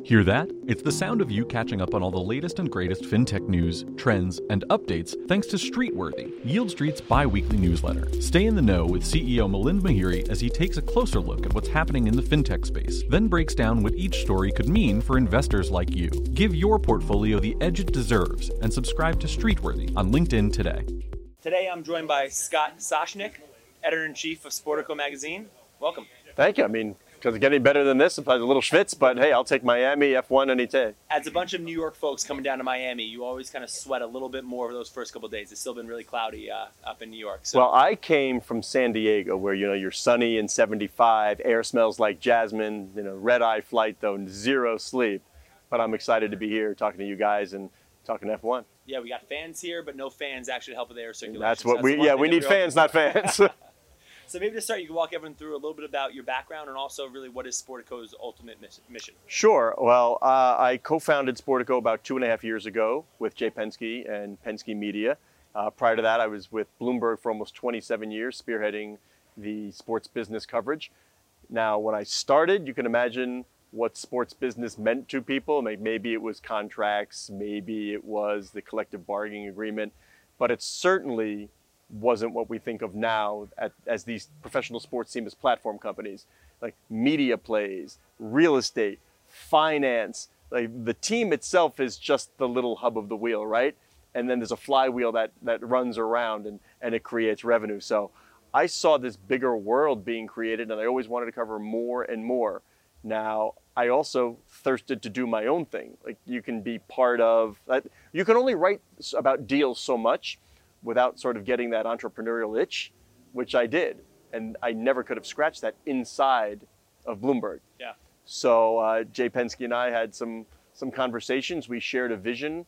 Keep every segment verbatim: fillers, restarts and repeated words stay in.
Hear that? It's the sound of you catching up on all the latest and greatest fintech news, trends, and updates thanks to Streetworthy, Yield Street's bi-weekly newsletter. Stay in the know with C E O Milind Mehere as he takes a closer look at what's happening in the fintech space, then breaks down what each story could mean for investors like you. Give your portfolio the edge it deserves and subscribe to Streetworthy on LinkedIn today. Today I'm joined by Scott Soshnick, Editor-in-Chief of Sportico Magazine. Welcome. Thank you. I mean, because it's getting better than this, it's a little schwitz, but hey, I'll take Miami F one any day. As a bunch of New York folks coming down to Miami, you always kind of sweat a little bit more over those first couple of days. It's still been really cloudy uh, up in New York. So. Well, I came from San Diego, where you know you're sunny and seventy-five, air smells like jasmine, you know, red-eye flight though, zero sleep. But I'm excited to be here talking to you guys and talking F one. Yeah, we got fans here, but no fans actually help with air circulation. That's what so that's we. Yeah, we need fans, not fans. So maybe to start, you can walk everyone through a little bit about your background and also really what is Sportico's ultimate mission. Sure. Well, uh, I co-founded Sportico about two and a half years ago with Jay Penske and Penske Media. Uh, prior to that, I was with Bloomberg for almost twenty-seven years, spearheading the sports business coverage. Now, when I started, you can imagine what sports business meant to people. Maybe it was contracts, maybe it was the collective bargaining agreement, but it certainly wasn't what we think of now at, as these professional sports teams as platform companies, like media plays, real estate, finance. Like the team itself is just the little hub of the wheel, right? And then there's a flywheel that, that runs around and, and it creates revenue. So I saw this bigger world being created and I always wanted to cover more and more. Now, I also thirsted to do my own thing. Like you can be part of, you can only write about deals so much without sort of getting that entrepreneurial itch, which I did. And I never could have scratched that inside of Bloomberg. Yeah. So uh, Jay Penske and I had some, some conversations. We shared a vision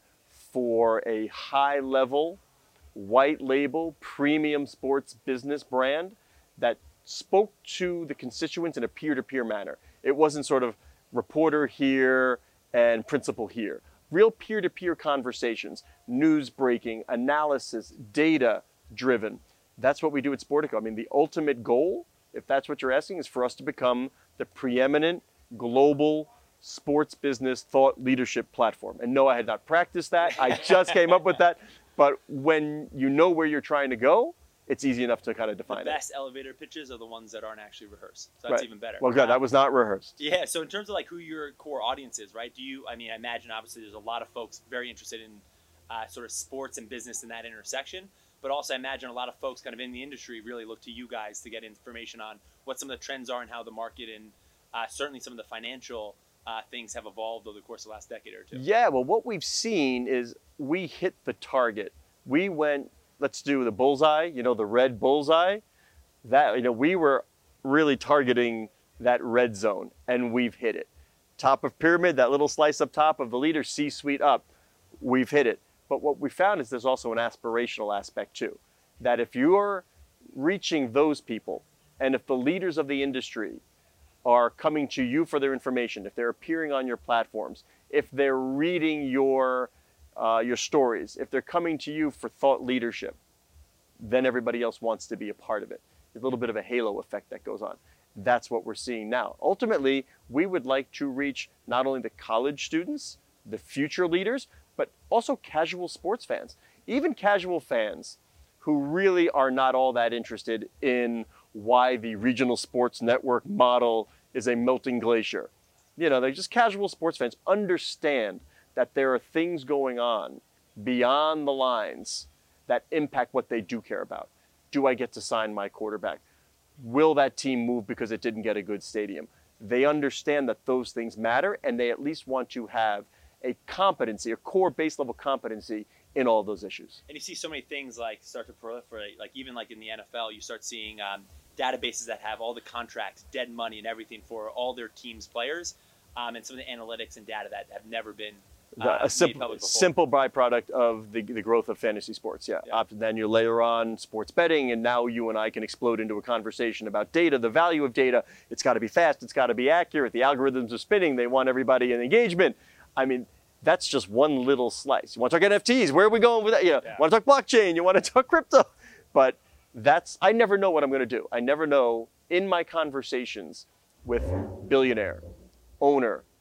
for a high-level, white-label, premium sports business brand that spoke to the constituents in a peer-to-peer manner. It wasn't sort of reporter here and principal here. Real peer-to-peer conversations, news breaking, analysis, data driven. That's what we do at Sportico. I mean, the ultimate goal, if that's what you're asking, is for us to become the preeminent global sports business thought leadership platform. And no, I had not practiced that. I just came up with that. But when you know where you're trying to go, it's easy enough to kind of define it. The best it. elevator pitches are the ones that aren't actually rehearsed. So that's right. even better. Well, good. Um, that was not rehearsed. Yeah. So in terms of like who your core audience is, right? Do you, I mean, I imagine obviously there's a lot of folks very interested in uh, sort of sports and business in that intersection. But also I imagine a lot of folks kind of in the industry really look to you guys to get information on what some of the trends are and how the market and uh, certainly some of the financial uh, things have evolved over the course of the last decade or two. Yeah. Well, what we've seen is we hit the target. We went, let's do the bullseye, you know, the red bullseye. That, you know, we were really targeting that red zone and we've hit it. Top of pyramid, that little slice up top of the leader, C-suite up, we've hit it. But what we found is there's also an aspirational aspect too. That if you're reaching those people and if the leaders of the industry are coming to you for their information, if they're appearing on your platforms, if they're reading your Uh, your stories, if they're coming to you for thought leadership, then everybody else wants to be a part of it. A little bit of a halo effect that goes on. That's what we're seeing now. Ultimately, we would like to reach not only the college students, the future leaders, but also casual sports fans. Even casual fans who really are not all that interested in why the regional sports network model is a melting glacier. You know, they're just casual sports fans, understand that there are things going on beyond the lines that impact what they do care about. Do I get to sign my quarterback? Will that team move because it didn't get a good stadium? They understand that those things matter and they at least want to have a competency, a core base level competency in all those issues. And you see so many things like start to proliferate, like even like in the N F L, you start seeing um, databases that have all the contracts, dead money and everything for all their team's players um, and some of the analytics and data that have never been Uh, a simple, simple byproduct of the, the growth of fantasy sports, yeah. yeah. Then you layer on sports betting, and now you and I can explode into a conversation about data, the value of data. It's got to be fast, it's got to be accurate. The algorithms are spinning, they want everybody in engagement. I mean, that's just one little slice. You want to talk N F Ts? Where are we going with that? You know, yeah. Want to talk blockchain? You want to talk crypto? But that's, I never know what I'm going to do. I never know in my conversations with billionaire, owner,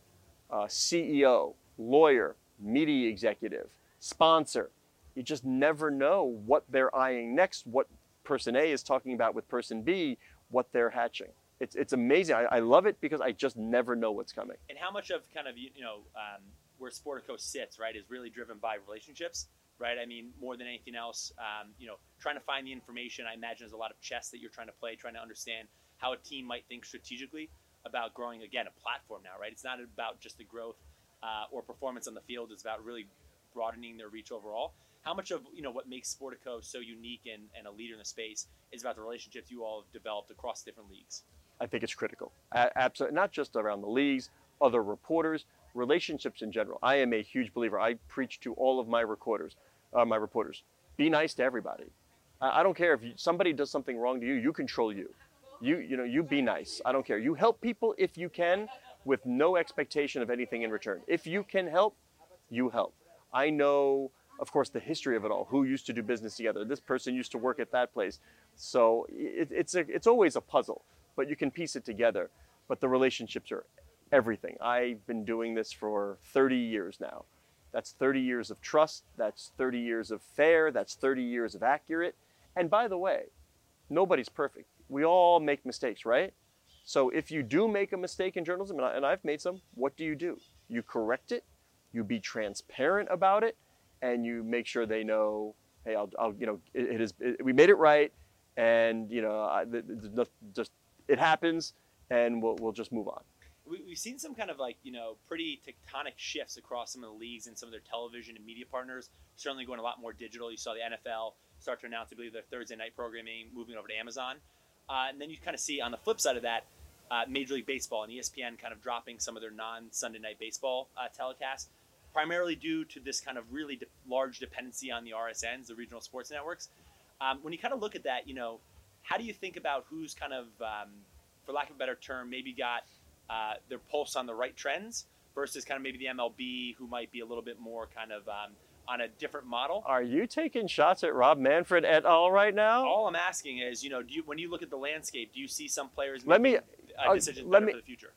uh, C E O, lawyer, media executive, sponsor. You just never know what they're eyeing next, what person A is talking about with person B, what they're hatching. It's, it's amazing. I, I love it because I just never know what's coming. And how much of kind of, you know, um, where Sportico sits, right, is really driven by relationships, right? I mean, more than anything else, um, you know, trying to find the information. I imagine there's a lot of chess that you're trying to play, trying to understand how a team might think strategically about growing, again, a platform now, right? It's not about just the growth uh, or performance on the field. It's about really broadening their reach overall. How much of, you know, what makes Sportico so unique and, and a leader in the space is about the relationships you all have developed across different leagues? I think it's critical. A- absolutely, not just around the leagues, other reporters, relationships in general. I am a huge believer. I preach to all of my recorders, uh, my reporters. Be nice to everybody. I, I don't care if you, somebody does something wrong to you. You control you. You, you know, you be nice. I don't care. You help people if you can, with no expectation of anything in return. If you can help, you help. I know, of course, the history of it all. Who used to do business together? This person used to work at that place. So it, it's a, it's always a puzzle, but you can piece it together. But the relationships are everything. I've been doing this for thirty years now. That's thirty years of trust. That's thirty years of fair. That's thirty years of accurate. And by the way, nobody's perfect. We all make mistakes, right? So if you do make a mistake in journalism, and, I, and I've made some, what do you do? You correct it. You be transparent about it, and you make sure they know, hey, I'll, I'll you know, it, it is, it, we made it right, and you know, I, it, it, just it happens, and we'll we'll just move on. We, we've seen some kind of like, you know, pretty tectonic shifts across some of the leagues and some of their television and media partners. Certainly going a lot more digital. You saw the N F L start to announce, I believe, their Thursday night programming moving over to Amazon. Uh, and then you kind of see on the flip side of that, uh, Major League Baseball and E S P N kind of dropping some of their non-Sunday night baseball uh, telecasts, primarily due to this kind of really de- large dependency on the R S Ns, the regional sports networks. Um, when you kind of look at that, you know, how do you think about who's kind of, um, for lack of a better term, maybe got uh, their pulse on the right trends versus kind of maybe the M L B, who might be a little bit more kind of um, on a different model? Are you taking shots at Rob Manfred et al. Right now? All I'm asking is, you know, do you, when you look at the landscape, do you see some players let making me, uh, uh, decisions let better me, for the future?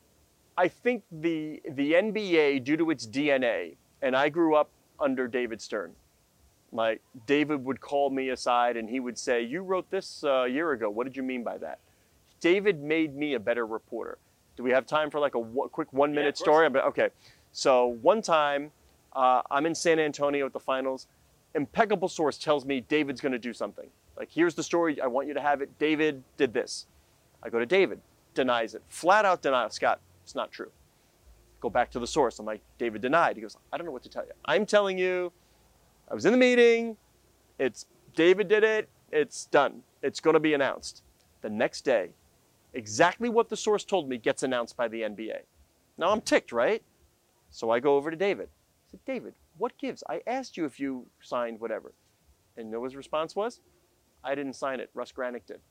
I think the the N B A, due to its D N A, and I grew up under David Stern. Like, David would call me aside and he would say, you wrote this uh, a year ago. What did you mean by that? David made me a better reporter. Do we have time for like a w- quick one minute yeah, story? Okay. So one time uh, I'm in San Antonio at the finals. Impeccable source tells me David's going to do something. Like, here's the story. I want you to have it. David did this. I go to David. Denies it. Flat out denial. Scott, it's not true. Go back to the source. I'm like, David denied. He goes, I don't know what to tell you. I'm telling you, I was in the meeting. It's David did it. It's done. It's going to be announced. The next day, exactly what the source told me gets announced by the N B A. Now I'm ticked, right? So I go over to David. I said, David, what gives? I asked you if you signed whatever. And you know what his response was? I didn't sign it. Russ Granick did.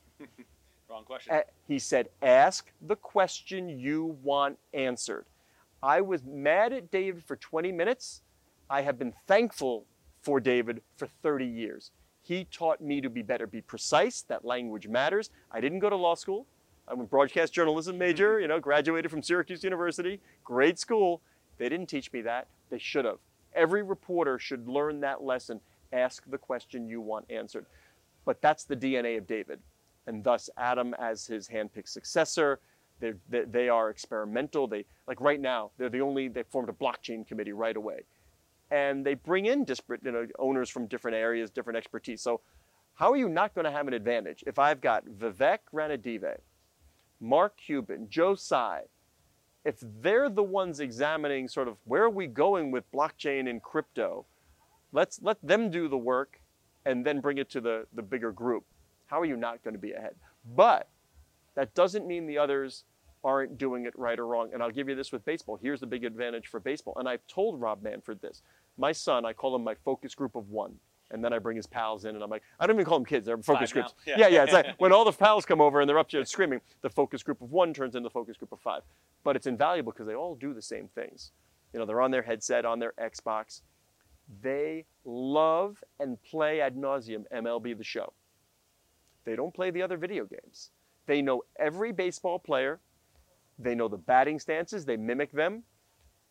Wrong question. Uh, he said, ask the question you want answered. I was mad at David for twenty minutes. I have been thankful for David for thirty years. He taught me to be better, be precise. That language matters. I didn't go to law school. I'm a broadcast journalism major, you know, graduated from Syracuse University. Great school. They didn't teach me that. They should have. Every reporter should learn that lesson. Ask the question you want answered. But that's the D N A of David. And thus, Adam, as his handpicked successor, they they are experimental. They, like right now, they're the only, they formed a blockchain committee right away. And they bring in disparate, you know, owners from different areas, different expertise. So how are you not going to have an advantage if I've got Vivek Ranadive, Mark Cuban, Joe Tsai, if they're the ones examining sort of where are we going with blockchain and crypto, let's let them do the work and then bring it to the, the bigger group. How are you not going to be ahead? But that doesn't mean the others aren't doing it right or wrong. And I'll give you this with baseball. Here's the big advantage for baseball. And I've told Rob Manfred this. My son, I call him my focus group of one. And then I bring his pals in and I'm like, I don't even call them kids, they're focus Five groups. now. Yeah, yeah, it's like when all the pals come over and they're up there screaming, the focus group of one turns into the focus group of five. But it's invaluable because they all do the same things. You know, they're on their headset, on their Xbox. They love and play ad nauseum M L B The Show. They don't play the other video games. They know every baseball player. They know the batting stances. They mimic them.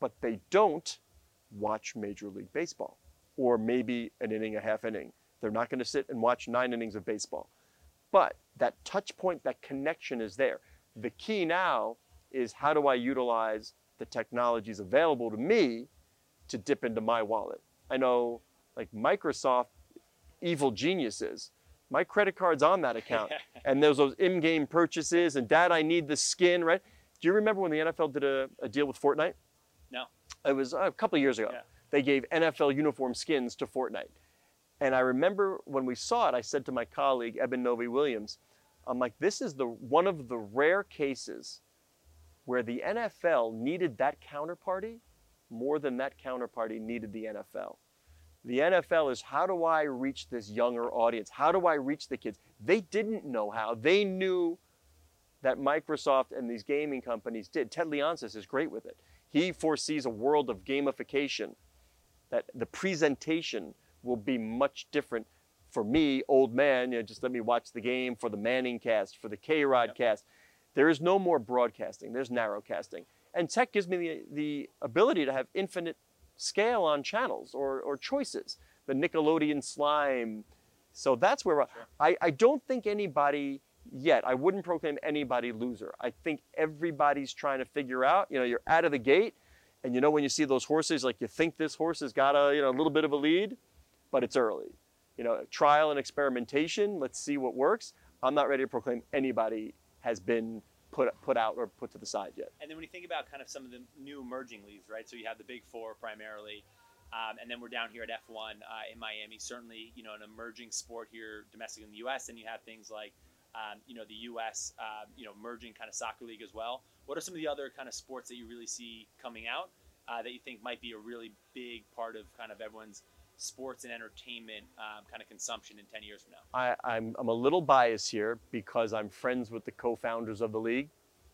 but they don't watch Major League Baseball or maybe an inning, a half inning. They're not going to sit and watch nine innings of baseball. But that touch point, that connection is there. The key now is how do I utilize the technologies available to me to dip into my wallet? I know, like Microsoft, evil geniuses. My credit card's on that account. And there's those in-game purchases and Dad, I need the skin, right? Do you remember when the N F L did a, a deal with Fortnite? No. It was a couple of years ago. Yeah. They gave N F L uniform skins to Fortnite. And I remember when we saw it, I said to my colleague, Eben Novy-Williams, I'm like, this is the one of the rare cases where the N F L needed that counterparty more than that counterparty needed the N F L. The N F L is, how do I reach this younger audience? How do I reach the kids? They didn't know how. They knew that Microsoft and these gaming companies did. Ted Leonsis is great with it. He foresees a world of gamification, that the presentation will be much different for me, old man, you know, just let me watch the game, for the Manning cast, for the K-Rod yep. cast. There is no more broadcasting, there's narrowcasting. And tech gives me the, the ability to have infinite scale on channels or, or choices. The Nickelodeon slime. So that's where sure. I, I don't think anybody yet, I wouldn't proclaim anybody loser. I think everybody's trying to figure out, you know, you're out of the gate and you know when you see those horses, like you think this horse has got a, you know, a little bit of a lead, but it's early. You know, trial and experimentation, let's see what works. I'm not ready to proclaim anybody has been put put out or put to the side yet. And then when you think about kind of some of the new emerging leagues, right? So you have the Big Four primarily, um, and then we're down here at F one uh, in Miami. Certainly, you know, an emerging sport here domestically in the U S. And you have things like, um, you know, the U S, uh, you know, merging kind of soccer league as well. What are some of the other kind of sports that you really see coming out uh, that you think might be a really big part of kind of everyone's sports and entertainment um, kind of consumption in ten years from now? I, I'm, I'm a little biased here because I'm friends with the co-founders of the league,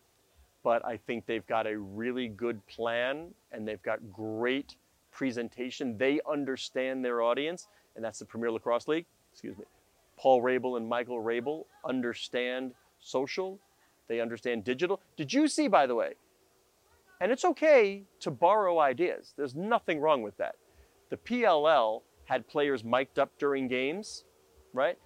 but I think they've got a really good plan and they've got great presentation. They understand their audience, and that's the Premier Lacrosse League. Excuse me. Paul Rabel and Michael Rabel understand social. They understand digital. Did you see, by the way, and it's okay to borrow ideas. There's nothing wrong with that. The P L L had players mic'd up during games, right?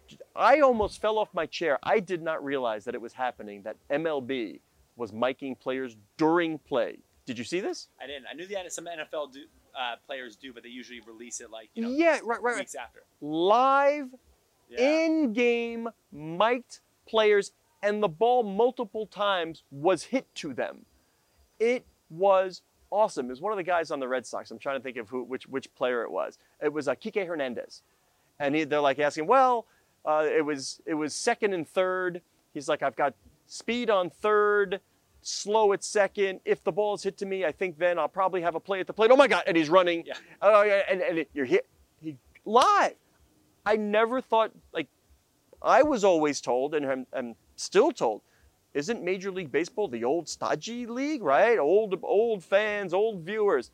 I almost fell off my chair. I did not realize that it was happening, that M L B was miking players during play. Did you see this? I didn't. I knew that some N F L do, uh, players do, but they usually release it like, you know, yeah, right, right, weeks right. after. Live, yeah. in-game, mic'd players, and the ball multiple times was hit to them. It was awesome. It was one of the guys on the Red Sox. I'm trying to think of who, which, which player it was. It was uh, Kike Hernandez, and he, they're like asking, well, uh, it was it was second and third. He's like, I've got speed on third, slow at second. If the ball is hit to me, I think then I'll probably have a play at the plate. Oh my God! And he's running. Yeah. Oh yeah, and and it, you're hit. He live. I never thought, like, I was always told, and I'm, I'm still told, isn't Major League Baseball the old stodgy league, right? Old, old fans, old viewers.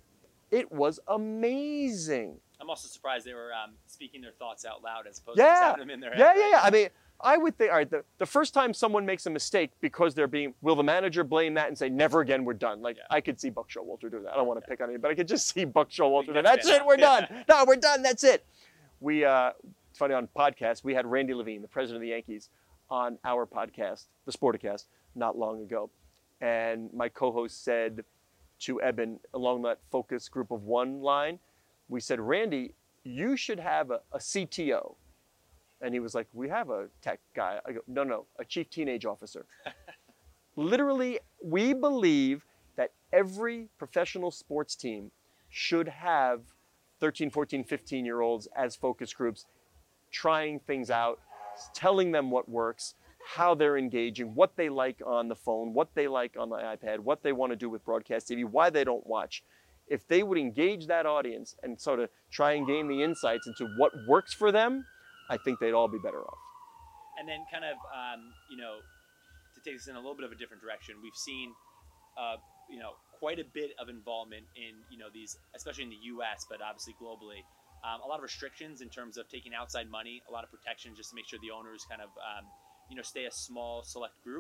It was amazing. I'm also surprised they were um, speaking their thoughts out loud as opposed yeah. to just having them in their head. Yeah, right? yeah, yeah. I mean, I would think, all right, the, the first time someone makes a mistake because they're being, will the manager blame that and say, never again, we're done? Like, yeah. I could see Buck Showalter do that. I don't want to yeah. pick on him, but I could just see Buck Showalter do that. That's it, we're done. No, we're done, that's it. We, uh, it's funny, on podcasts, we had Randy Levine, the president of the Yankees, on our podcast, the Sporticast, not long ago. And my co-host said to Eben, along that focus group of one line, we said, Randy, you should have a, a C T O. And he was like, we have a tech guy. I go, no, no, a chief teenage officer. Literally, we believe that every professional sports team should have thirteen, fourteen, fifteen-year-olds as focus groups, trying things out, telling them what works, how they're engaging, what they like on the phone, what they like on the iPad, what they want to do with broadcast T V, why they don't watch. If they would engage that audience and sort of try and gain the insights into what works for them, I think they'd all be better off. And then kind of, um, you know, to take this in a little bit of a different direction, we've seen, uh, you know, quite a bit of involvement in, you know, these, especially in the U S, but obviously globally, um, a lot of restrictions in terms of taking outside money, a lot of protection just to make sure the owners kind of, um, you know, stay a small select group.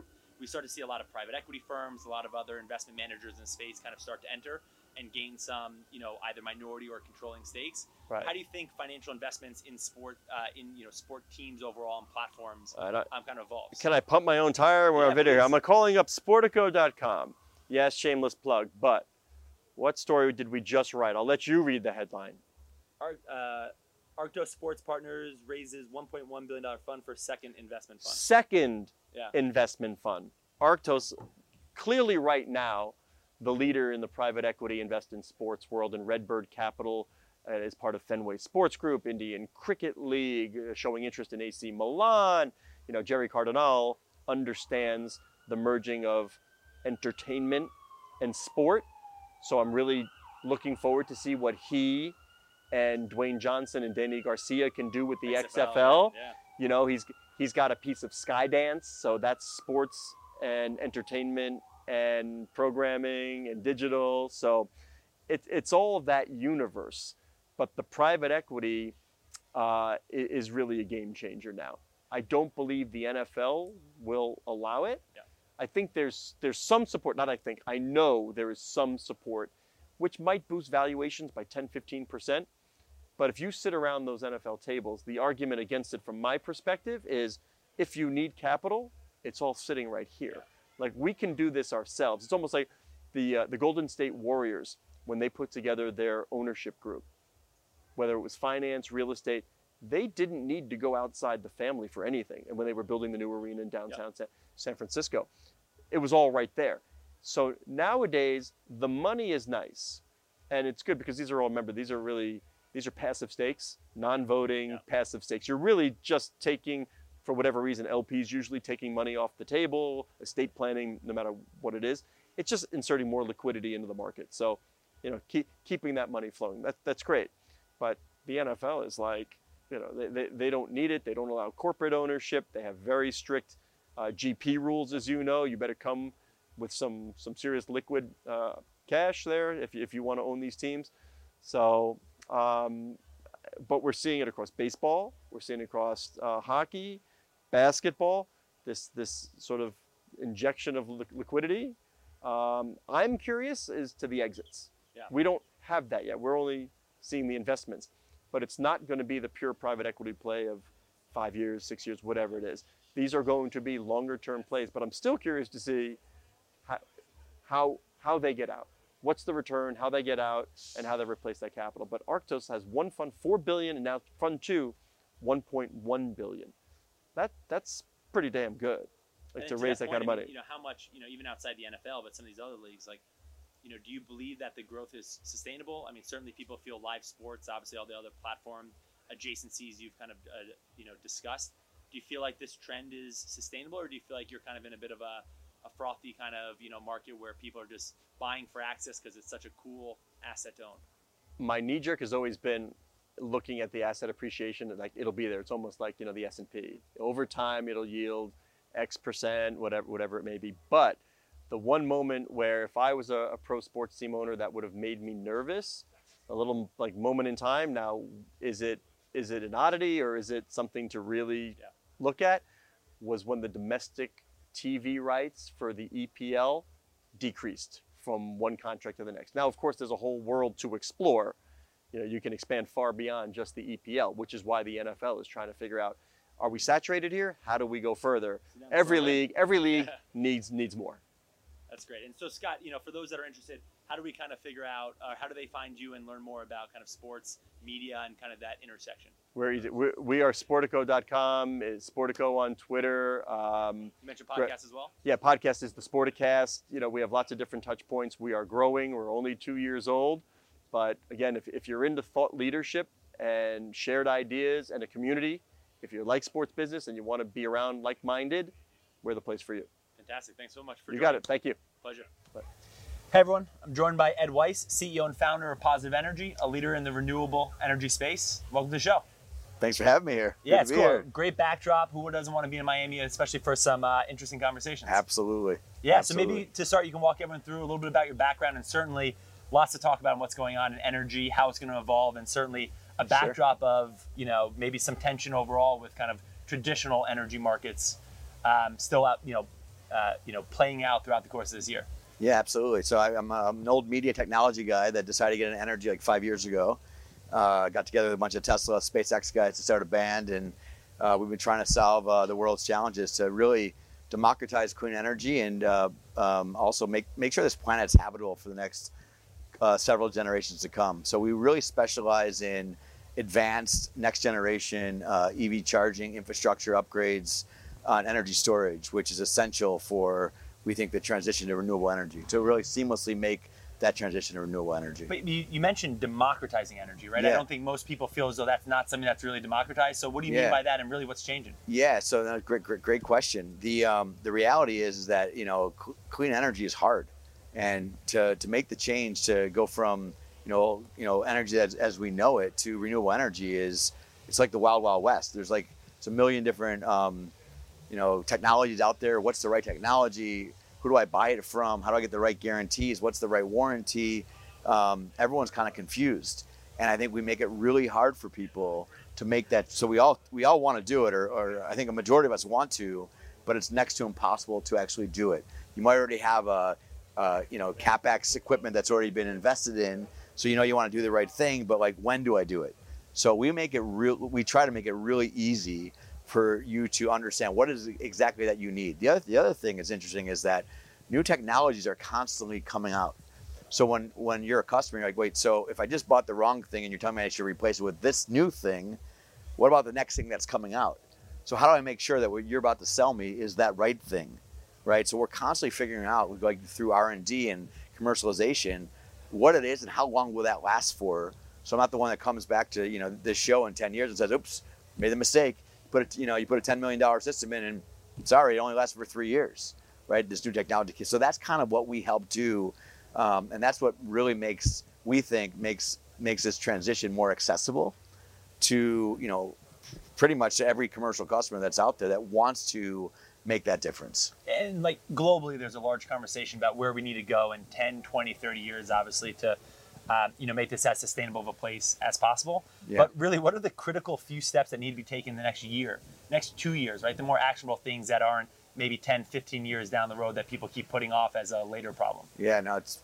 we start to see a lot of private equity firms, a lot of other investment managers in the space kind of start to enter and gain some, you know, either minority or controlling stakes. Right. How do you think financial investments in sport, uh, in you know, sport teams overall and platforms, Uh, not- um, kind of evolves? Can I pump my own tire? We're Yeah, on video here. please. I'm calling up Sportico dot com. Yes, shameless plug, but what story did we just write? I'll let you read the headline. Ar- uh, Arctos Sports Partners raises one point one billion dollars fund for second investment fund. Second Yeah. investment fund. Arctos, clearly right now, the leader in the private equity invest in sports world, and Redbird Capital uh, is part of Fenway Sports Group, Indian Cricket League, uh, showing interest in A C Milan. You know, Jerry Cardinal understands the merging of entertainment and sport. So I'm really looking forward to see what he and Dwayne Johnson and Danny Garcia can do with the X F L. Yeah. You know, he's he's got a piece of Skydance, so that's sports and entertainment and programming and digital. So it's it's all of that universe. But the private equity uh, i- is really a game changer now. I don't believe the N F L will allow it. Yeah. I think there's there's some support, not I think, I know there is some support, which might boost valuations by ten, fifteen percent. But if you sit around those N F L tables, the argument against it from my perspective is if you need capital, it's all sitting right here. Yeah. Like we can do this ourselves. It's almost like the uh, the Golden State Warriors when they put together their ownership group, whether it was finance, real estate, they didn't need to go outside the family for anything. And when they were building the new arena in downtown San, San Francisco, it was all right there. So nowadays, the money is nice. And it's good because these are all, remember, these are really, these are passive stakes, non-voting, Yeah. passive stakes. You're really just taking, for whatever reason, L Ps usually taking money off the table, estate planning, no matter what it is. It's just inserting more liquidity into the market. So, you know, keep, keeping that money flowing. That, that's great. But the N F L is like, you know, they, they, they don't need it. They don't allow corporate ownership. They have very strict uh, G P rules, as you know. You better come with some some serious liquid uh, cash there if, if you want to own these teams. So, um, but we're seeing it across baseball. We're seeing it across uh, hockey, basketball, this, this sort of injection of li- liquidity. Um, I'm curious as to the exits. Yeah. We don't have that yet. We're only seeing the investments, but it's not going to be the pure private equity play of five years, six years, whatever it is. These are going to be longer term plays, but I'm still curious to see how, how, how they get out. What's the return, how they get out, and how they replace that capital. But Arctos has one fund, four billion, and now fund two, one point one billion. That, that's pretty damn good, like And to to raise that point, kind of I mean, money. You know, how much, you know, even outside the N F L, but some of these other leagues, like, you know, do you believe that the growth is sustainable? I mean, certainly people feel live sports, obviously all the other platform adjacencies you've kind of, uh, you know, discussed. Do you feel like this trend is sustainable, or do you feel like you're kind of in a bit of a, a frothy kind of, you know, market where people are just buying for access because it's such a cool asset to own? My knee jerk has always been looking at the asset appreciation, and like it'll be there. It's almost like, you know, the S and P. Over time, it'll yield X percent, whatever, whatever it may be. But the one moment where if I was a, a pro sports team owner, that would have made me nervous, a little like moment in time. Now, is it is it an oddity or is it something to really Yeah. look at? Was when the domestic T V rights for the E P L decreased from one contract to the next. Now, of course, there's a whole world to explore. You know, you can expand far beyond just the E P L, which is why the N F L is trying to figure out, are we saturated here? How do we go further? Every league, every league needs needs more. That's great. And so, Scott, you know, for those that are interested, how do we kind of figure out, uh, how do they find you and learn more about kind of sports, media, and kind of that intersection? We're easy. We, we are Sportico dot com, is Sportico on Twitter. Um, You mentioned Great. podcasts as well? yeah, podcast is the Sporticast. You know, we have lots of different touch points. We are growing. We're only two years old. But again, if, if you're into thought leadership and shared ideas and a community, if you like sports business and you want to be around like-minded, we're the place for you. Fantastic. Thanks so much for You joining. got it. Thank you. Pleasure. Bye. Hey everyone, I'm joined by Ed Weiss, C E O and founder of Positive Energy, a leader in the renewable energy space. Welcome to the show. Thanks for having me here. Yeah, Good it's to cool. be here. Great backdrop. Who doesn't want to be in Miami, especially for some uh, interesting conversations? Absolutely. Yeah, Absolutely. so maybe to start, you can walk everyone through a little bit about your background, and certainly lots to talk about on what's going on in energy, how it's going to evolve, and certainly a backdrop of, you know, maybe some tension overall with kind of traditional energy markets um, still out, you know, uh, you know, playing out throughout the course of this year? Yeah, absolutely. So I, I'm, a, I'm an old media technology guy that decided to get into energy like five years ago. Uh, got together with a bunch of Tesla, SpaceX guys to start a band, and uh, we've been trying to solve uh, the world's challenges to really democratize clean energy and uh, um, also make make sure this planet's habitable for the next uh, several generations to come. So we really specialize in advanced next generation uh, E V charging infrastructure upgrades on energy storage, which is essential for, we think, the transition to renewable energy, to really seamlessly make that transition to renewable energy. But you, you mentioned democratizing energy, right? Yeah. I don't think most people feel as though that's not something that's really democratized. So what do you Yeah. mean by that, and really what's changing? Yeah, so that's a great, great, great question. The um, the reality is, is that you know cl- clean energy is hard, and to, to make the change to go from you know you know energy as, as we know it to renewable energy is it's like the wild wild west. There's like it's a million different um, you know technologies out there. What's the right technology? Who do I buy it from? How do I get the right guarantees? What's the right warranty? Um, everyone's kind of confused, and I think we make it really hard for people to make that. So we all we all want to do it, or, or I think a majority of us want to, but it's next to impossible to actually do it. You might already have a, a you know CapEx equipment that's already been invested in, so you know you want to do the right thing, but like when do I do it? So we make it real. We try to make it really easy for you to understand what is exactly that you need. The other the other thing that's interesting is that new technologies are constantly coming out. So when, when you're a customer, you're like, wait, so if I just bought the wrong thing and you're telling me I should replace it with this new thing, what about the next thing that's coming out? So how do I make sure that what you're about to sell me is that right thing, right? So we're constantly figuring out, like through R and D and commercialization, what it is and how long will that last for. So I'm not the one that comes back to you know this show in ten years and says, oops, made a mistake. Put it, you know, you put a ten million dollars system in and sorry, it only lasts for three years. Right, this new technology. So that's kind of what we help do, um, and that's what really makes we think makes makes this transition more accessible to you know pretty much every commercial customer that's out there that wants to make that difference. And like globally, there's a large conversation about where we need to go in ten, twenty, thirty years, obviously, to uh, you know make this as sustainable of a place as possible. Yeah. But really, what are the critical few steps that need to be taken in the next year, next two years, right? The more actionable things that aren't maybe ten, fifteen years down the road that people keep putting off as a later problem. Yeah, no, it's,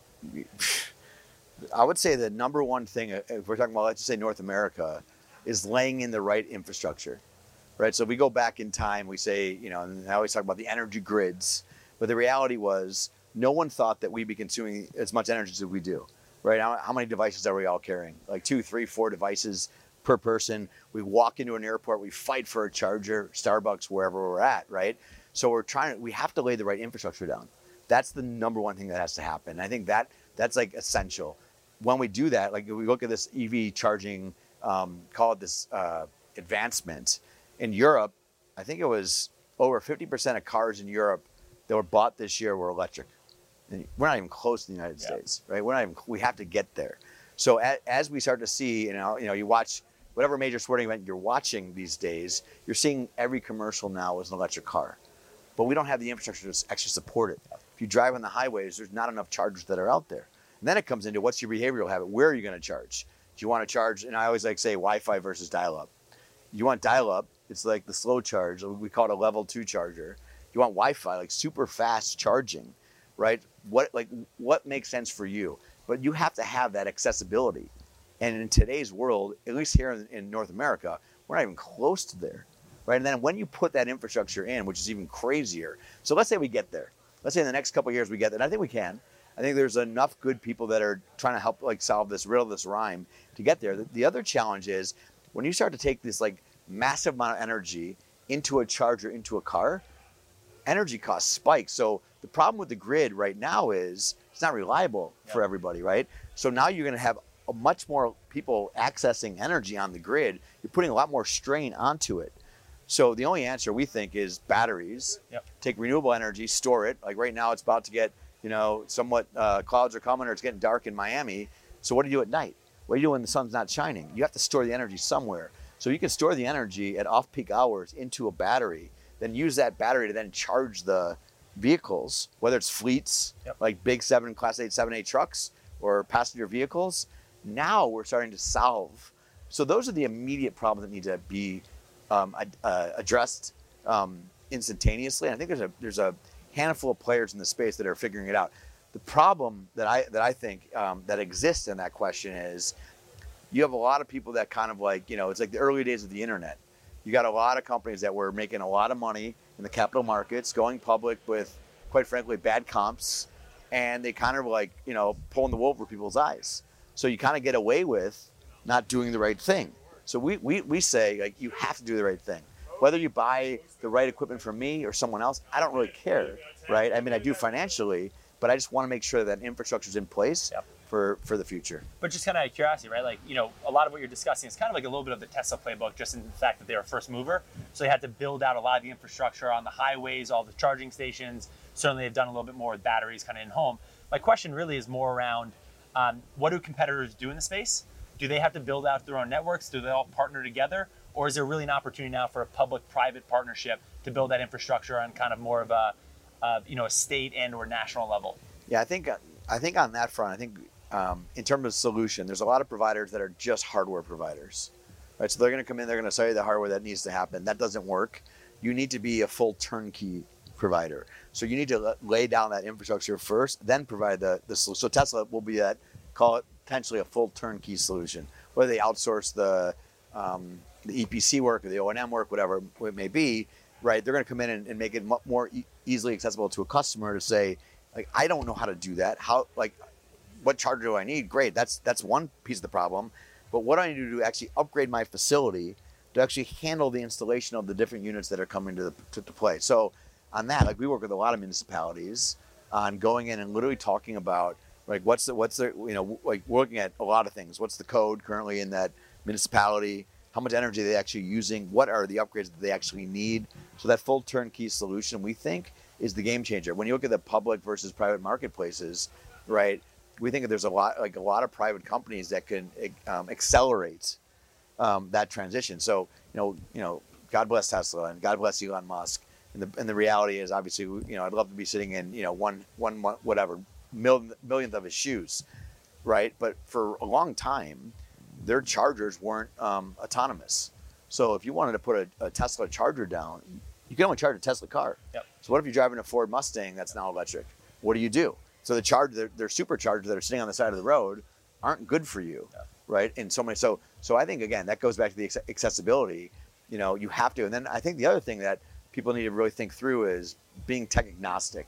I would say the number one thing, if we're talking about, let's just say North America, is laying in the right infrastructure, right? So if we go back in time, we say, you know, and I always talk about the energy grids, but the reality was no one thought that we'd be consuming as much energy as we do, right? How, how many devices are we all carrying? Like two, three, four devices per person. We walk into an airport, we fight for a charger, Starbucks, wherever we're at, right? So we're trying to, we have to lay the right infrastructure down. That's the number one thing that has to happen. And I think that that's like essential. When we do that, like we look at this E V charging, um, call it this uh, advancement. In Europe, I think it was over fifty percent of cars in Europe that were bought this year were electric. And we're not even close to the United Yeah. States, right? We're not even, we have to get there. So as, as we start to see, you know, you know, you watch whatever major sporting event you're watching these days, you're seeing every commercial now is an electric car. But we don't have the infrastructure to actually support it. If you drive on the highways, there's not enough chargers that are out there. And then it comes into what's your behavioral habit? Where are you going to charge? Do you want to charge? And I always like say Wi-Fi versus dial-up. You want dial-up, it's like the slow charge. We call it a level two charger. You want Wi-Fi, like super fast charging, right? What like what makes sense for you? But you have to have that accessibility. And in today's world, at least here in, in North America, we're not even close to there. Right? And then when you put that infrastructure in, which is even crazier. So let's say we get there. Let's say in the next couple of years we get there. And I think we can. I think there's enough good people that are trying to help like solve this riddle, this rhyme to get there. The, the other challenge is when you start to take this like massive amount of energy into a charger, into a car, energy costs spike. So the problem with the grid right now is it's not reliable Yep. for everybody, right? So now you're going to have a much more people accessing energy on the grid. You're putting a lot more strain onto it. So the only answer we think is batteries. Yep. Take renewable energy, store it. Like right now, it's about to get, you know, somewhat uh, clouds are coming or it's getting dark in Miami. So what do you do at night? What do you do when the sun's not shining? You have to store the energy somewhere. So you can store the energy at off-peak hours into a battery, then use that battery to then charge the vehicles, whether it's fleets, Yep. like like big seven, class eight, seven, eight trucks or passenger vehicles. Now we're starting to solve. So those are the immediate problems that need to be um, uh, addressed um, instantaneously. And I think there's a there's a handful of players in the space that are figuring it out. The problem that I that I think um, that exists in that question is you have a lot of people that kind of like, you know, it's like the early days of the internet. You got a lot of companies that were making a lot of money in the capital markets, going public with, quite frankly, bad comps, and they kind of like, you know, pulling the wool over people's eyes. So you kind of get away with not doing the right thing. So we, we, we say, like, you have to do the right thing. Whether you buy the right equipment from me or someone else, I don't really care, right? I mean, I do financially, but I just want to make sure that infrastructure is in place yep. for, for the future. But just kind of curiosity, right? Like, you know, a lot of what you're discussing is kind of like a little bit of the Tesla playbook, just in the fact that they're a first mover. So they had to build out a lot of the infrastructure on the highways, all the charging stations. Certainly they've done a little bit more with batteries kind of in home. My question really is more around um, what do competitors do in the space? Do they have to build out their own networks? Do they all partner together? Or is there really an opportunity now for a public-private partnership to build that infrastructure on kind of more of a, uh, you know, a state and or national level? Yeah, I think I think on that front, I think um, in terms of solution, there's a lot of providers that are just hardware providers, right? So they're going to come in, they're going to sell you the hardware that needs to happen. That doesn't work. You need to be a full turnkey provider. So you need to lay down that infrastructure first, then provide the, the solution. So Tesla will be that, call it potentially a full turnkey solution, whether they outsource the um, the E P C work or the O and M work, whatever it may be, right? They're going to come in and, and make it more e- easily accessible to a customer to say, like, I don't know how to do that. How, like, what charger do I need? Great, that's that's one piece of the problem. But what do I need to do to actually upgrade my facility to actually handle the installation of the different units that are coming to the to, to play? So on that, like, we work with a lot of municipalities on going in and literally talking about, like, what's the what's the you know like we're looking at a lot of things. What's the code currently in that municipality? How much energy are they actually using? What are the upgrades that they actually need? So that full turnkey solution, we think, is the game changer. When you look at the public versus private marketplaces, right? We think that there's a lot, like a lot of private companies that can um, accelerate um, that transition. So, you know, you know, God bless Tesla and God bless Elon Musk. And the and the reality is, obviously, you know, I'd love to be sitting in, you know, one one whatever million, millionth of his shoes, right? But for a long time, their chargers weren't um, autonomous. So if you wanted to put a, a Tesla charger down, you can only charge a Tesla car. Yep. So what if you're driving a Ford Mustang that's now electric? What do you do? So the charger, their, their superchargers that are sitting on the side of the road aren't good for you, yep. right? And so many. So so I think, again, that goes back to the accessibility. You know, you have to. And then I think the other thing that people need to really think through is being tech agnostic.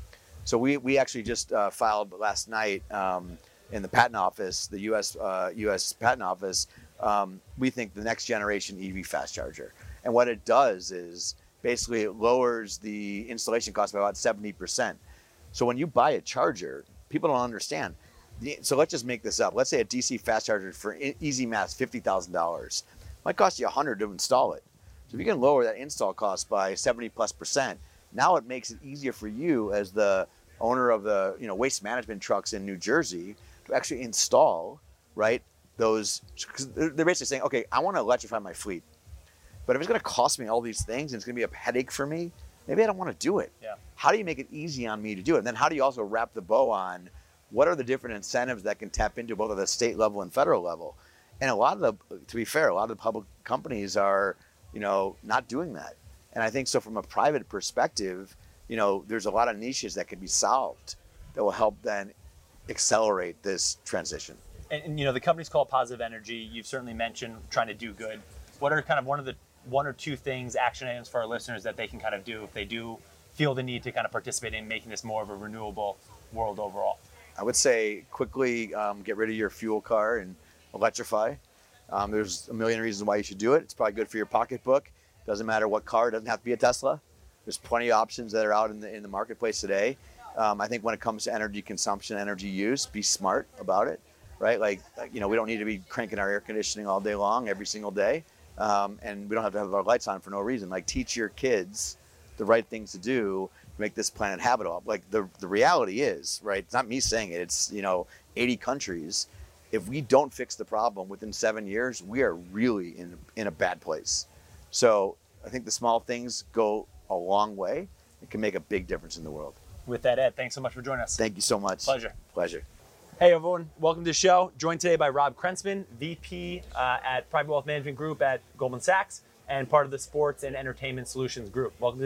So we we actually just uh, filed last night. Um, in the patent office, the U S uh, U S patent office, um, we think the next generation E V fast charger. And what it does is basically it lowers the installation cost by about seventy percent. So when you buy a charger, people don't understand. So let's just make this up. Let's say a D C fast charger for easy math, fifty thousand dollars. Might cost you one hundred dollars to install it. So if you can lower that install cost by seventy plus percent, now it makes it easier for you as the owner of the you know waste management trucks in New Jersey to actually install, right, those, because they're basically saying, okay, I want to electrify my fleet, but if it's going to cost me all these things and it's going to be a headache for me, maybe I don't want to do it. Yeah. How do you make it easy on me to do it? And then how do you also wrap the bow on what are the different incentives that can tap into both at the state level and federal level? And a lot of the, to be fair, a lot of the public companies are, you know, not doing that. And I think so from a private perspective, you know, there's a lot of niches that can be solved that will help then accelerate this transition. And, and you know, the company's called Positive Energy. You've certainly mentioned trying to do good. What are kind of one of the one or two things, action items for our listeners that they can kind of do if they do feel the need to kind of participate in making this more of a renewable world overall? I would say quickly um, get rid of your fuel car and electrify. Um, there's a million reasons why you should do it. It's probably good for your pocketbook. Doesn't matter what car. It doesn't have to be a Tesla. There's plenty of options that are out in the in the marketplace today. Um, I think when it comes to energy consumption, energy use, be smart about it, right? Like, you know, we don't need to be cranking our air conditioning all day long, every single day. Um, and we don't have to have our lights on for no reason. Like, teach your kids the right things to do to make this planet habitable. Like, the, the reality is, right, it's not me saying it, it's, you know, eighty countries. If we don't fix the problem within seven years, we are really in, in a bad place. So I think the small things go a long way. It can make a big difference in the world. With that, Ed, thanks so much for joining us. Thank you so much. Pleasure. Pleasure. Hey, everyone. Welcome to the show. Joined today by Rob Krensman, V P uh, at Private Wealth Management Group at Goldman Sachs and part of the Sports and Entertainment Solutions Group. Welcome to the show.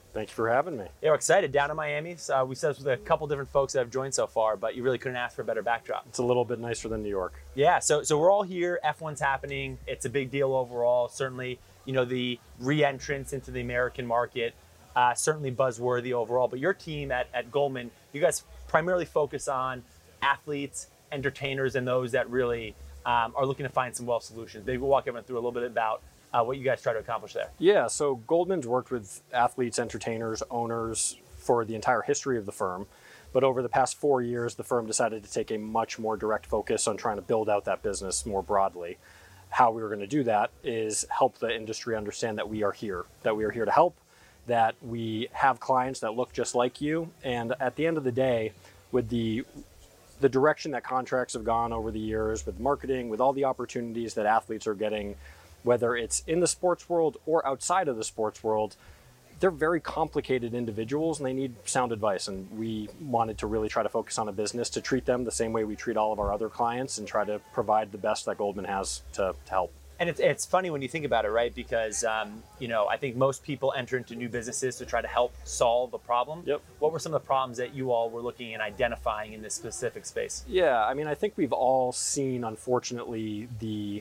Thank you for having me. Yeah, we're excited. Down in Miami. So, uh, we said this with a couple different folks that have joined so far, but you really couldn't ask for a better backdrop. It's a little bit nicer than New York. Yeah, so so we're all here. F one's happening. It's a big deal overall. Certainly, you know, the re-entrance into the American market, uh, certainly buzzworthy overall. But your team at, at Goldman, you guys primarily focus on athletes, entertainers, and those that really um, are looking to find some wealth solutions. Maybe we'll walk everyone through a little bit about uh, what you guys try to accomplish there. Yeah, so Goldman's worked with athletes, entertainers, owners for the entire history of the firm. But over the past four years, the firm decided to take a much more direct focus on trying to build out that business more broadly. How we were going to do that is help the industry understand that we are here, that we are here to help, that we have clients that look just like you. And at the end of the day, with the the direction that contracts have gone over the years, with marketing, with all the opportunities that athletes are getting, whether it's in the sports world or outside of the sports world, they're very complicated individuals and they need sound advice. And we wanted to really try to focus on a business to treat them the same way we treat all of our other clients and try to provide the best that Goldman has to, to help. And it's, it's funny when you think about it, right? Because, um, you know, I think most people enter into new businesses to try to help solve a problem. Yep. What were some of the problems that you all were looking and identifying in this specific space? Yeah, I mean, I think we've all seen, unfortunately, the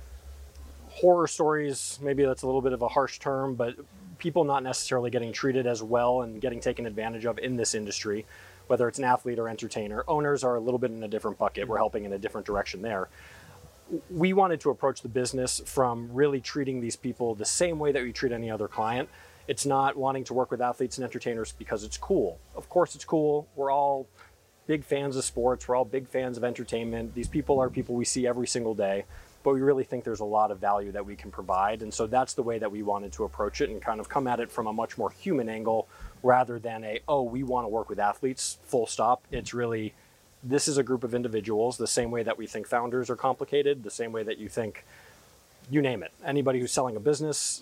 horror stories. Maybe that's a little bit of a harsh term, but people not necessarily getting treated as well and getting taken advantage of in this industry, whether it's an athlete or entertainer. Owners are a little bit in a different bucket. We're helping in a different direction there. We wanted to approach the business from really treating these people the same way that we treat any other client. It's not wanting to work with athletes and entertainers because it's cool. Of course it's cool. We're all big fans of sports. We're all big fans of entertainment. These people are people we see every single day, but we really think there's a lot of value that we can provide. And so that's the way that we wanted to approach it and kind of come at it from a much more human angle rather than a, oh, we want to work with athletes, full stop. It's really, this is a group of individuals, the same way that we think founders are complicated, the same way that you think, you name it. Anybody who's selling a business,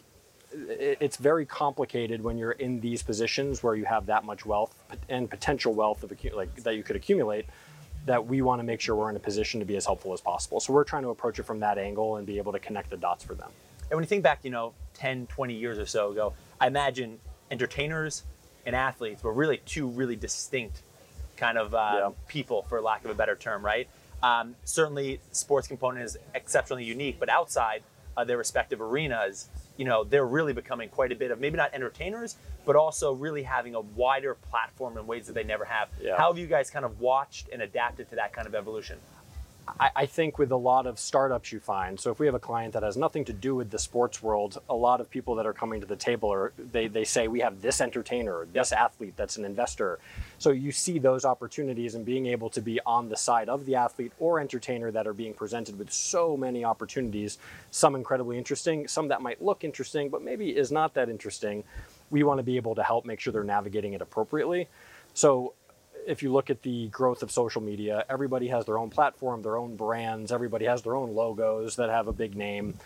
it's very complicated when you're in these positions where you have that much wealth and potential wealth of like that you could accumulate, that we want to make sure we're in a position to be as helpful as possible. So we're trying to approach it from that angle and be able to connect the dots for them. And when you think back, you know, ten, twenty years or so ago, I imagine entertainers and athletes were really two really distinct kind of uh, yeah. people, for lack of a better term, right? Um, certainly, sports component is exceptionally unique, but outside of their respective arenas, you know, they're really becoming quite a bit of maybe not entertainers, but also really having a wider platform in ways that they never have. Yeah. How have you guys kind of watched and adapted to that kind of evolution? I, I think with a lot of startups you find, so if we have a client that has nothing to do with the sports world, a lot of people that are coming to the table are, they, they say we have this entertainer, this Yep. athlete that's an investor. So you see those opportunities and being able to be on the side of the athlete or entertainer that are being presented with so many opportunities, some incredibly interesting, some that might look interesting, but maybe is not that interesting. We want to be able to help make sure they're navigating it appropriately. So if you look at the growth of social media, everybody has their own platform, their own brands, everybody has their own logos that have a big name.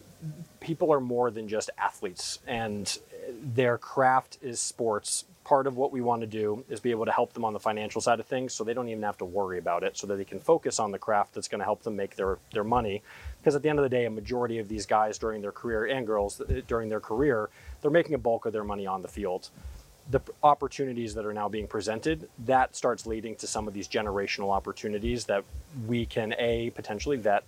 People are more than just athletes, and their craft is sports. Part of what we want to do is be able to help them on the financial side of things so they don't even have to worry about it, so that they can focus on the craft that's going to help them make their, their money. Because at the end of the day, a majority of these guys during their career, and girls during their career, they're making a bulk of their money on the field. The opportunities that are now being presented, that starts leading to some of these generational opportunities that we can A, potentially vet,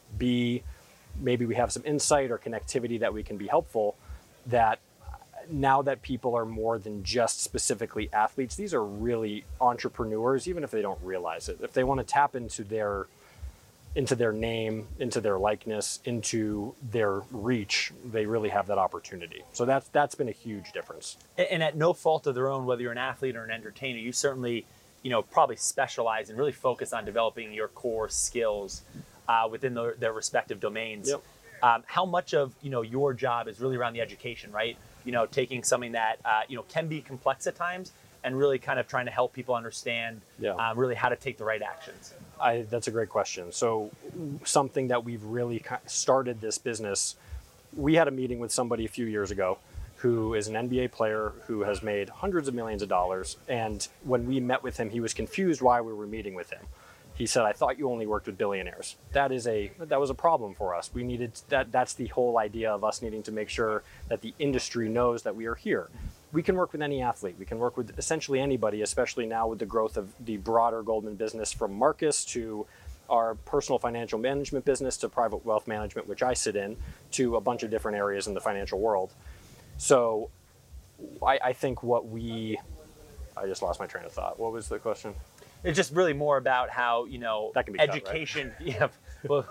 B, maybe we have some insight or connectivity that we can be helpful, that now that people are more than just specifically athletes, these are really entrepreneurs, even if they don't realize it. If they want to tap into their into their name, into their likeness, into their reach, they really have that opportunity. So that's that's been a huge difference. And, and at no fault of their own, whether you're an athlete or an entertainer, you certainly, you know, probably specialize and really focus on developing your core skills uh, within the, their respective domains. Yep. Um, how much of, you know, your job is really around the education, right? You know, taking something that, uh, you know, can be complex at times and really kind of trying to help people understand Yeah. uh, really how to take the right actions. I, that's a great question. So something that we've really started this business, we had a meeting with somebody a few years ago who is an N B A player who has made hundreds of millions of dollars. And when we met with him, he was confused why we were meeting with him. He said, I thought you only worked with billionaires. That is a, that was a problem for us. We needed, that. that's the whole idea of us needing to make sure that the industry knows that we are here. we can work with any athlete. We can work with essentially anybody, especially now with the growth of the broader Goldman business, from Marcus to our personal financial management business to private wealth management, which I sit in, to a bunch of different areas in the financial world. So I, I think what we, I just lost my train of thought. What was the question? It's just really more about how, you know, That can be cut, right? education. Yeah. Well,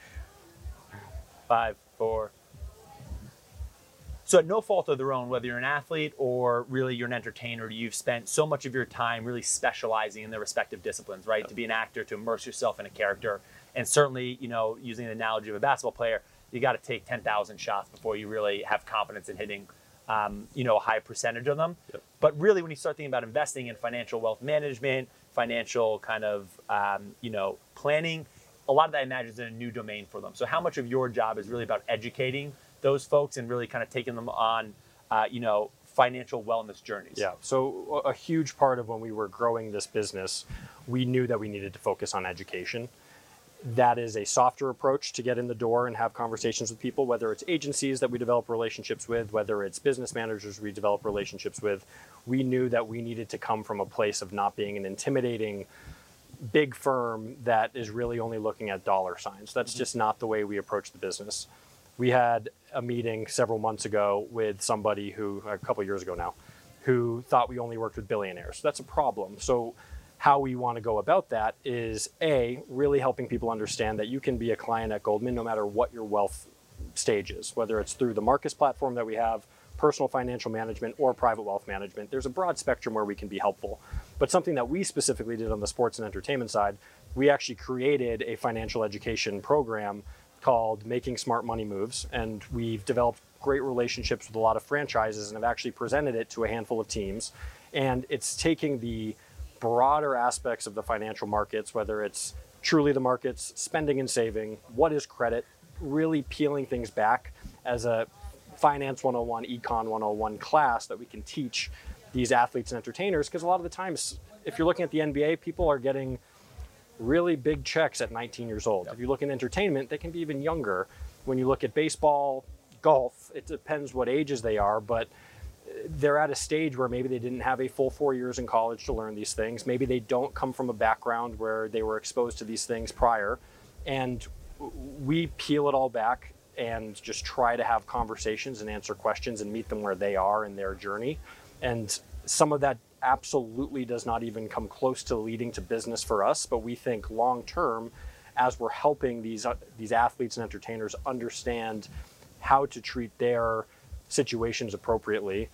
five, four. So at no fault of their own, whether you're an athlete or really you're an entertainer, you've spent so much of your time really specializing in their respective disciplines, right? Yep. To be an actor, to immerse yourself in a character. And certainly, you know, using the analogy of a basketball player, you got to take ten thousand shots before you really have confidence in hitting, um, you know, a high percentage of them. Yep. But really, when you start thinking about investing in financial wealth management, financial kind of, um, you know, planning, a lot of that I imagine is in a new domain for them. So how much of your job is really about educating those folks and really kind of taking them on, uh, you know, financial wellness journeys? Yeah, so a huge part of when we were growing this business, we knew that we needed to focus on education. That is a softer approach to get in the door and have conversations with people, whether it's agencies that we develop relationships with, whether it's business managers we develop relationships with. We knew that we needed to come from a place of not being an intimidating big firm that is really only looking at dollar signs. That's mm-hmm. just not the way we approach the business. We had a meeting several months ago with somebody who, a couple of years ago now, who thought we only worked with billionaires. That's a problem. So how we want to go about that is, A, really helping people understand that you can be a client at Goldman no matter what your wealth stage is, whether it's through the Marcus platform that we have, personal financial management, or private wealth management. There's a broad spectrum where we can be helpful. But something that we specifically did on the sports and entertainment side, we actually created a financial education program called Making Smart Money Moves, and we've developed great relationships with a lot of franchises and have actually presented it to a handful of teams. And it's taking the broader aspects of the financial markets, whether it's truly the markets, spending and saving, what is credit, really peeling things back as a Finance one oh one, Econ one oh one class that we can teach these athletes and entertainers, because a lot of the times, if you're looking at the N B A, people are getting really big checks at nineteen years old. Yep. If you look in entertainment, they can be even younger. When you look at baseball, golf, it depends what ages they are, but they're at a stage where maybe they didn't have a full four years in college to learn these things. Maybe they don't come from a background where they were exposed to these things prior. And we peel it all back and just try to have conversations and answer questions and meet them where they are in their journey. And some of that absolutely does not even come close to leading to business for us, but we think long term, as we're helping these uh, these athletes and entertainers understand how to treat their situations appropriately,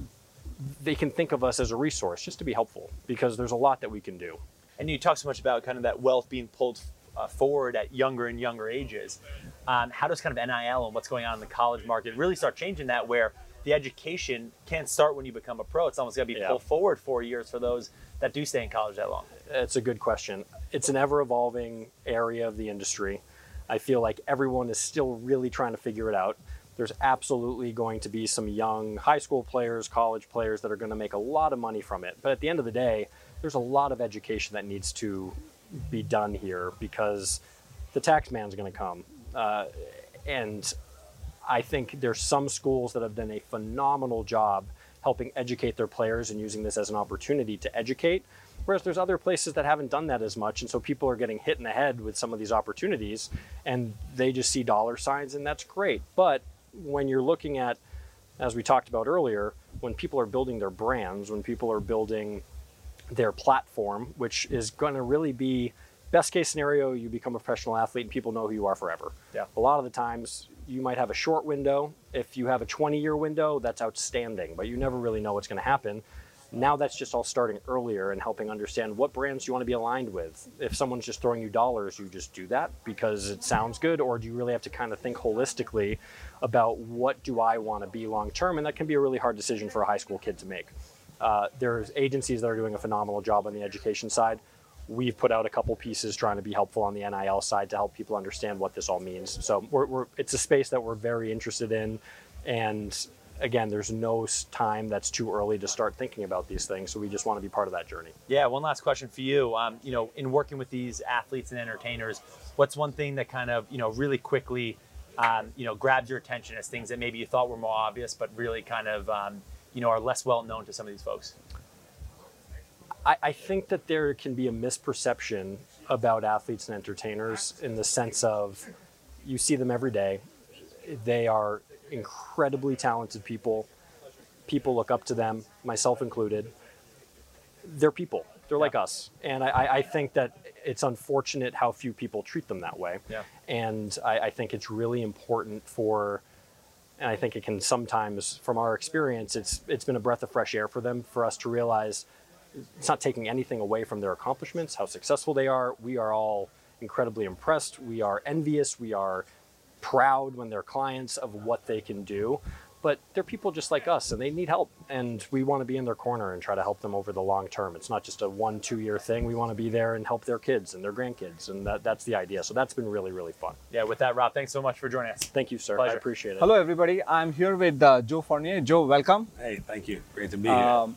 they can think of us as a resource just to be helpful, because there's a lot that we can do. And you talk so much about kind of that wealth being pulled uh, forward at younger and younger ages. Um, how does kind of N I L and what's going on in the college market really start changing that, where the education can't start when you become a pro? It's almost got to be yeah. pulled forward four years for those that do stay in college that long. It's a good question. It's an ever-evolving area of the industry. I feel like everyone is still really trying to figure it out. There's absolutely going to be some young high school players, college players that are going to make a lot of money from it. But at the end of the day, there's a lot of education that needs to be done here, because the tax man's going to come. Uh, and I think there's some schools that have done a phenomenal job helping educate their players and using this as an opportunity to educate, whereas there's other places that haven't done that as much. And so people are getting hit in the head with some of these opportunities and they just see dollar signs, and that's great. But when you're looking at, as we talked about earlier, when people are building their brands, when people are building their platform, which is going to really be, best case scenario, you become a professional athlete and people know who you are forever. Yeah. A lot of the times you might have a short window. If you have a twenty year window, that's outstanding, but you never really know what's going to happen. Now that's just all starting earlier and helping understand what brands you want to be aligned with. If someone's just throwing you dollars, you just do that because it sounds good, or do you really have to kind of think holistically about what do I want to be long term? And that can be a really hard decision for a high school kid to make. Uh, there's agencies that are doing a phenomenal job on the education side. We've put out a couple pieces trying to be helpful on the N I L side to help people understand what this all means. So we're, we're, it's a space that we're very interested in. And again, there's no time that's too early to start thinking about these things. So we just want to be part of that journey. Yeah, one last question for you. Um, you know, in working with these athletes and entertainers, what's one thing that kind of, you know, really quickly, um, you know, grabs your attention as things that maybe you thought were more obvious, but really kind of, um, you know, are less well known to some of these folks? I, I think that there can be a misperception about athletes and entertainers in the sense of you see them every day. They are incredibly talented people. People look up to them, myself included. They're people. They're yeah. like us. And I, I think that it's unfortunate how few people treat them that way. Yeah. And I, I think it's really important for, and I think it can sometimes, from our experience, it's it's been a breath of fresh air for them, for us to realize it's not taking anything away from their accomplishments, how successful they are. We are all incredibly impressed. We are envious. We are proud when they're clients of what they can do. But they're people just like us, and they need help. And we want to be in their corner and try to help them over the long term. It's not just a one, two year thing. We want to be there and help their kids and their grandkids. And that, that's the idea. So that's been really, really fun. Yeah, with that, Rob, thanks so much for joining us. Thank you, sir. Pleasure. I appreciate it. Hello, everybody. I'm here with uh, Joe Fournier. Joe, welcome. Hey, thank you. Great to be Um,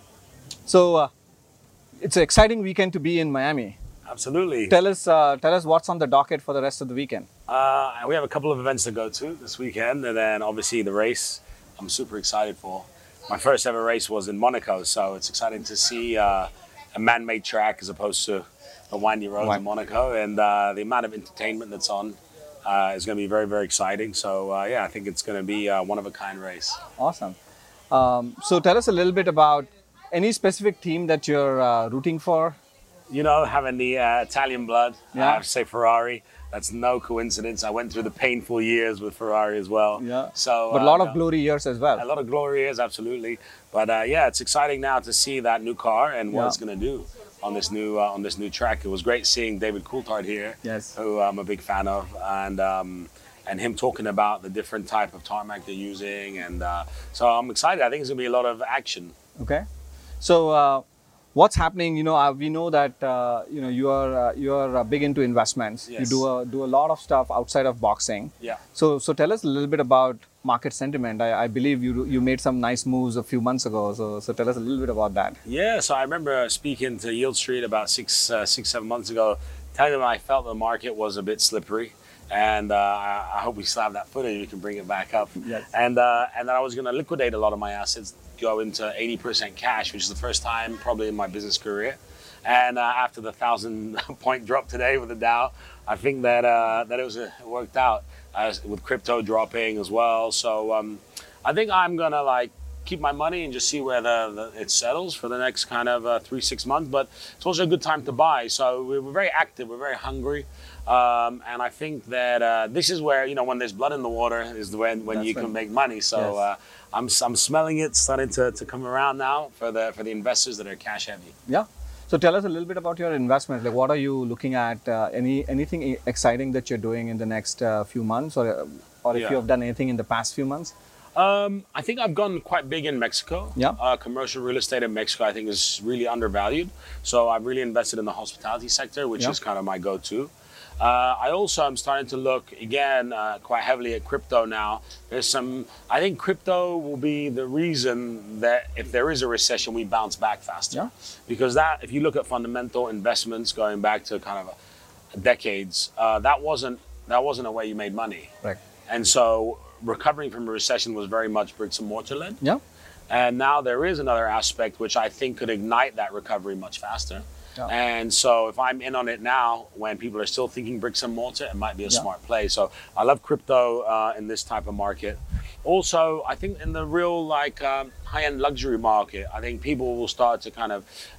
so uh, it's an exciting weekend to be in Miami. here. Absolutely. Tell us, uh, tell us what's on the docket for the rest of the weekend. Uh, we have a couple of events to go to this weekend, and then obviously the race I'm super excited for. My first ever race was in Monaco, so it's exciting to see uh, a man-made track as opposed to the windy roads Right. in Monaco, and uh, the amount of entertainment that's on uh, is going to be very, very exciting. So uh, yeah, I think it's going to be a one-of-a-kind race. Awesome. Um, so tell us a little bit about any specific team that you're uh, rooting for. You know, having the uh, Italian blood, Yeah. I have to say Ferrari. That's no coincidence. I went through the painful years with Ferrari as well. Yeah. So, But a uh, lot of no, glory years as well. a lot of glory years, absolutely. But uh, yeah, it's exciting now to see that new car and what Yeah. it's going to do on this new uh, on this new track. It was great seeing David Coulthard here, Yes. who I'm a big fan of, and um, and him talking about the different type of tarmac they're using, and uh, so I'm excited. I think it's going to be a lot of action. Okay. So uh, what's happening? You know, uh, we know that uh, you know you are uh, you are uh, big into investments. You Yes. do a, do a lot of stuff outside of boxing. Yeah. So so tell us a little bit about market sentiment. I, I believe you you made some nice moves a few months ago. So so tell us a little bit about that. Yeah, so I remember speaking to Yield Street about six, uh, six, seven months ago, telling them I felt the market was a bit slippery, and uh, I, I hope we still have that footage. We can bring it back up. Yes. And uh, and then I was going to liquidate a lot of my assets, go into eighty percent cash, which is the first time probably in my business career. And uh, after the thousand point drop today with the Dow, I think that uh, that it was uh, it worked out uh, with crypto dropping as well. So um, I think I'm gonna like keep my money and just see where the, the it settles for the next kind of uh, three six months. But it's also a good time to buy. So we're, we're very active. We're very hungry. Um, and I think that uh, this is where, you know, when there's blood in the water is when, when That's you when- can make money. So Yes. uh, I'm, I'm smelling it starting to, to come around now for the for the investors that are cash heavy. Yeah. So tell us a little bit about your investments. Like, what are you looking at? Uh, any anything e- exciting that you're doing in the next uh, few months, or uh, or if Yeah. you have done anything in the past few months? Um, I think I've gone quite big in Mexico. Yeah. Uh, commercial real estate in Mexico, I think, is really undervalued. So I've really invested in the hospitality sector, which Yeah. is kind of my go-to. Uh, I also am starting to look again uh, quite heavily at crypto now. There's some. I think crypto will be the reason that if there is a recession, we bounce back faster. Yeah. Because that, if you look at fundamental investments going back to kind of decades, uh, that wasn't that wasn't a way you made money. Right. And so recovering from a recession was very much bricks and mortar led. Yeah. And now there is another aspect which I think could ignite that recovery much faster. Yeah. And so if I'm in on it now, when people are still thinking bricks and mortar, it might be a Yeah. smart play. So I love crypto uh, in this type of market. Also, I think in the real like um, high-end luxury market, I think people will start to kind of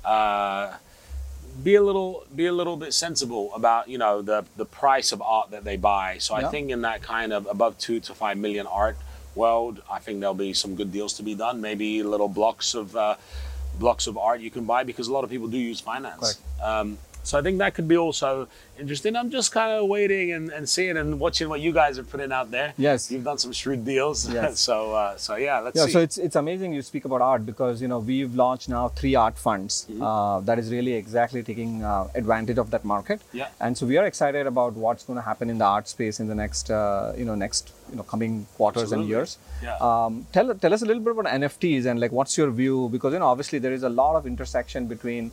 uh, be a little be a little bit sensible about, you know, the the price of art that they buy. So Yeah. I think in that kind of above two to five million art world, I think there'll be some good deals to be done. Maybe little blocks of uh, blocks of art you can buy, because a lot of people do use finance. Um, so I think that could be also interesting. I'm just kind of waiting and, and seeing and watching what you guys are putting out there. Yes. You've done some shrewd deals. Yes. so uh, so yeah, let's Yeah, see. so it's it's amazing you speak about art, because you know we've launched now three art funds uh, that is really exactly taking uh, advantage of that market. Yeah. And so we are excited about what's going to happen in the art space in the next uh, you know next you know coming quarters and Absolutely. years. Yeah. Um, tell tell us a little bit about N F Ts and like what's your view, because you know obviously there is a lot of intersection between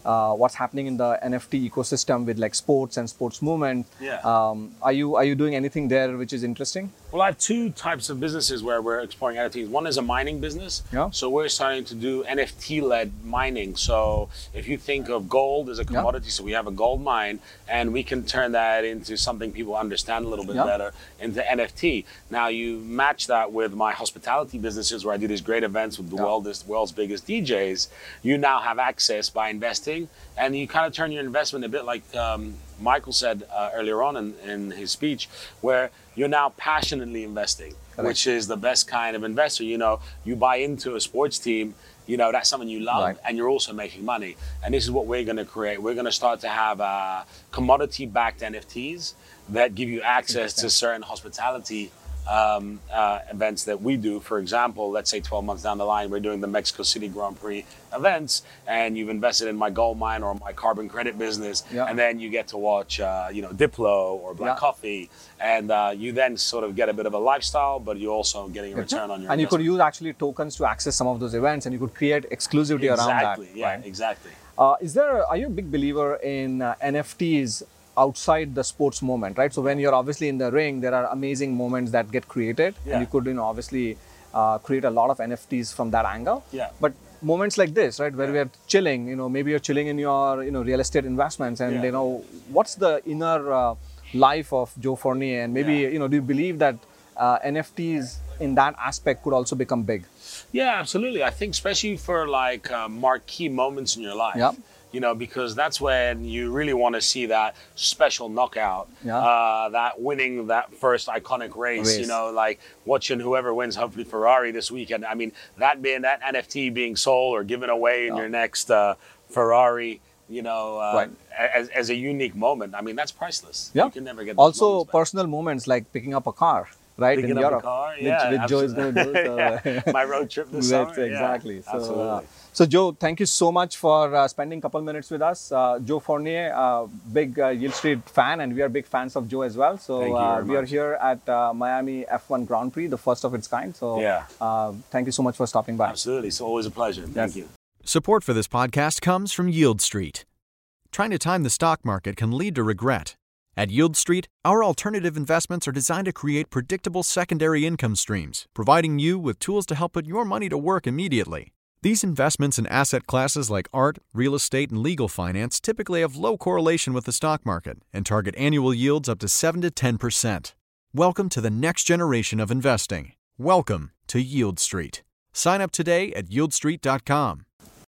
uh, what's happening in the N F T ecosystem with like sports and sports movement. Yeah. Um, are you are you doing anything there which is interesting? Well, I have two types of businesses where we're exploring N F Ts. One is a mining business. Yeah. So we're starting to do N F T-led mining. So if you think of gold as a commodity, yeah. so we have a gold mine, and we can turn that into something people understand a little bit yeah. better, into N F T. Now you match that with my hospitality businesses where I do these great events with the yeah. world's, world's biggest D Js. You now have access by investing, and you kind of turn your investment a bit like um, Michael said uh, earlier on in, in his speech, where you're now passionately investing, Correct. Which is the best kind of investor. You know, you buy into a sports team, you know, that's something you love, right. and you're also making money. And this is what we're going to create. We're going to start to have uh, commodity-backed N F Ts that give you access to certain hospitality Um, uh, events that we do. For example, let's say twelve months down the line, we're doing the Mexico City Grand Prix events, and you've invested in my gold mine or my carbon credit business, yeah. and then you get to watch, uh, you know, Diplo or Black yeah. Coffee, and uh, you then sort of get a bit of a lifestyle, but you're also getting a return on your And investment. you could use actually tokens to access some of those events, and you could create exclusivity exactly, around that. Yeah, right? exactly. Uh, is there? Are you a big believer in uh, N F Ts outside the sports moment, right? So when you're obviously in the ring, there are amazing moments that get created, yeah. and you could, you know, obviously uh, create a lot of N F Ts from that angle. Yeah. But moments like this, right, where yeah. we're chilling, you know, maybe you're chilling in your, you know, real estate investments, and yeah. you know, what's the inner uh, life of Joe Fournier, and maybe yeah. you know, do you believe that uh, N F Ts in that aspect could also become big? Yeah, absolutely. I think especially for like uh, marquee moments in your life. Yeah. You know, because that's when you really want to see that special knockout, yeah. uh, that winning that first iconic race, race, you know, like watching whoever wins, hopefully Ferrari this weekend. I mean, that being that N F T being sold or given away in yeah. your next uh, Ferrari, you know, uh, right. as, as a unique moment. I mean, that's priceless. Yeah. You can never get those Also, moments back. Personal moments like picking up a car. Right, Picking in up Europe, a car, which, yeah, which Joe is going to do. So. yeah. My road trip this summer. Exactly. Yeah, so, absolutely. Uh, so, Joe, thank you so much for uh, spending a couple minutes with us. Uh, Joe Fournier, uh, big uh, Yield Street fan, and we are big fans of Joe as well. So, uh, we much. are here at uh, Miami F one Grand Prix, the first of its kind. So, yeah. uh, thank you so much for stopping by. Absolutely. It's always a pleasure. Thank yes. you. Support for this podcast comes from Yield Street. Trying to time the stock market can lead to regret. At Yield Street, our alternative investments are designed to create predictable secondary income streams, providing you with tools to help put your money to work immediately. These investments in asset classes like art, real estate, and legal finance typically have low correlation with the stock market and target annual yields up to seven to ten percent. Welcome to the next generation of investing. Welcome to Yield Street. Sign up today at yield street dot com.